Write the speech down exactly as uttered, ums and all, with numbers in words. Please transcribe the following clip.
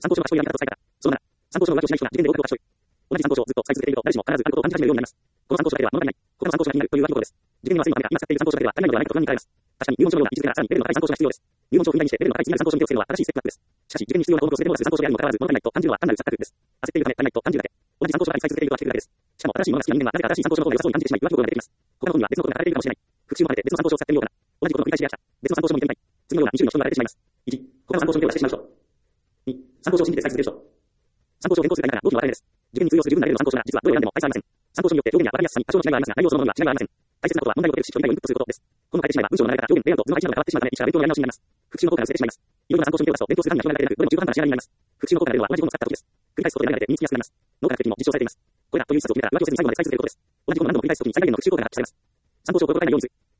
参考書の書き上げ方と使い方。そのなな、参考書の上書しない人が自分で多くの書き。同じ参考書をずっと使い続けていると、誰しも必ずあることを感じ始めるようになります。この参考書だけでは物足りない。他の参考書が気になるというわけです。自分には全部あるが、今使っている参考書だけでは足りないのではないかと不安に駆られます。確かに入門書のような位置づけならさらにレベルの高い参考書が必要です。入門書を踏んだりにしてレベルの高い次なる参考書に手をつけるのは正しいステップアップです。しかし、受験に必要な項目を全て網羅する参考書であるにもかかわらず、物足りないと感じるのは単なる錯覚です。焦っているため足りないと感じるだけ。同じ参考書が使い続けているとは気づくだけです。しかも、新しいものが好きな人間はなぜか新しい参考書の方が良さそうに感じてしまい、浮気心が出てきます。他の本には別のことが書かれているかもしれない。復習も兼ねて別の参考書を使ってみようかな。同じことの繰り返しであった。別の参考書も見てみたい。次のようなに種類の人が現れてしまいます。いち、他の参考書に手を出してしまう人。に、参考書を信じて使い続ける人。参考書を変更するか否かが大きな分かれ目です。受験に通用する十分なレベルの参考書が実はどれを選んでも愛されません。参考書によって上下には分かりやすさに多少の違いはありますが、内容そのものには違いはありません。大切なことは問題を解く知識を理解をインプットすることです。この変えてしまえば文章の流れ方、表現、レイアウト、図の配置などが変わってしまうため、一から勉強のやり直しになります。復習の効果が薄れてしまいます。いろいろな参考書に手を出すと勉強する範囲が広がるだけでなく、どれも中途半端な仕上がりになります。復習の効果が出るのは同じものを使った時です。繰り返すことで流れて身につきやすくなります。脳科学的にも実証されています。これらという一冊を決めたら浮気をせずに最後まで使い続けることです。同じことを何度も繰り返すときに最大限の復習効果が発揮されます。参考書を心がけないようにする。